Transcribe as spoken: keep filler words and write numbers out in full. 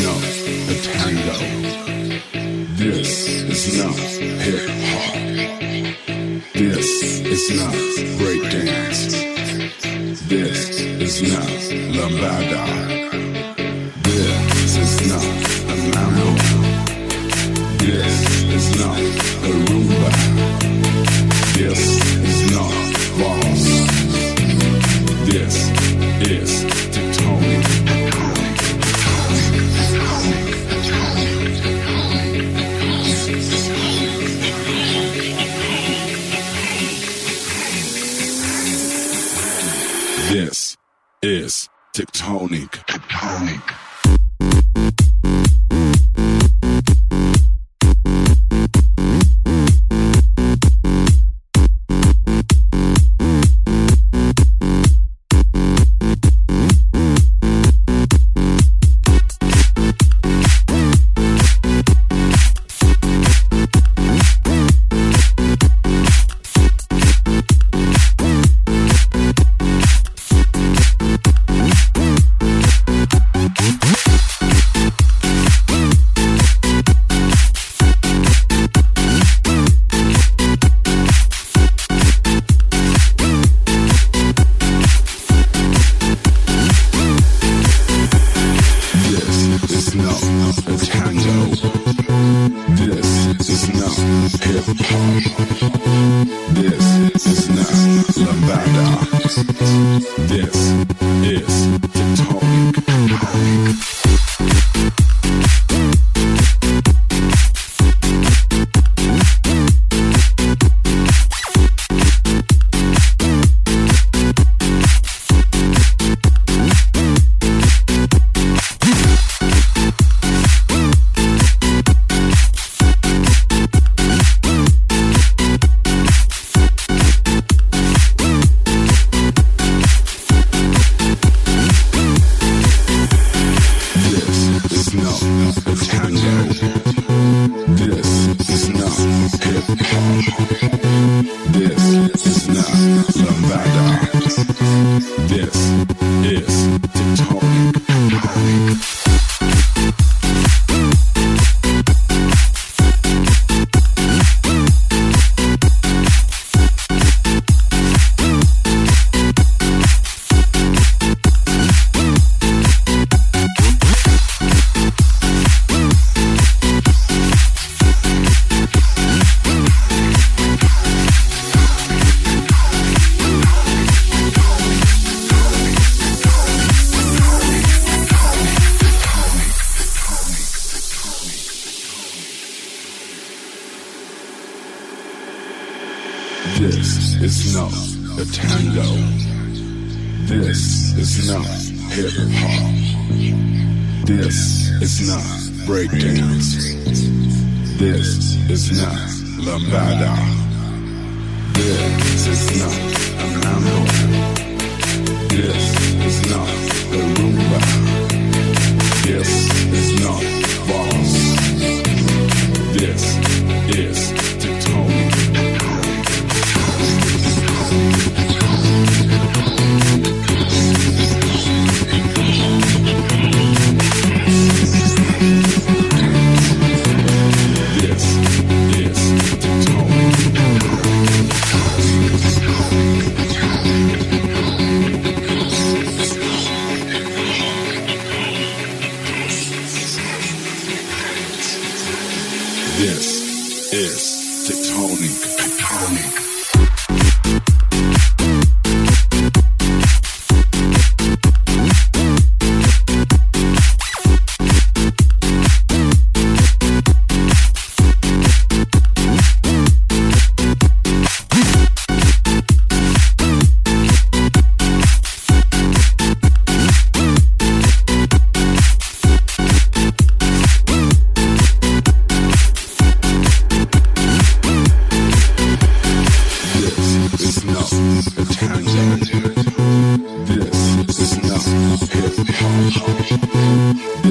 not a tango. This is not hip hop. This is not breakdance. This is not lambada. This is not a mambo. This is not a rumba. This is not boss. This is tectonic. This is tectonic. Tectonic. This is not a tango. This is not hip hop. This is not breakdance. This is not lambada. This is not a mambo. This is not a rumba. This is not boss. This is tectonic. This is tectonic. Tectonic. This is not hip hop.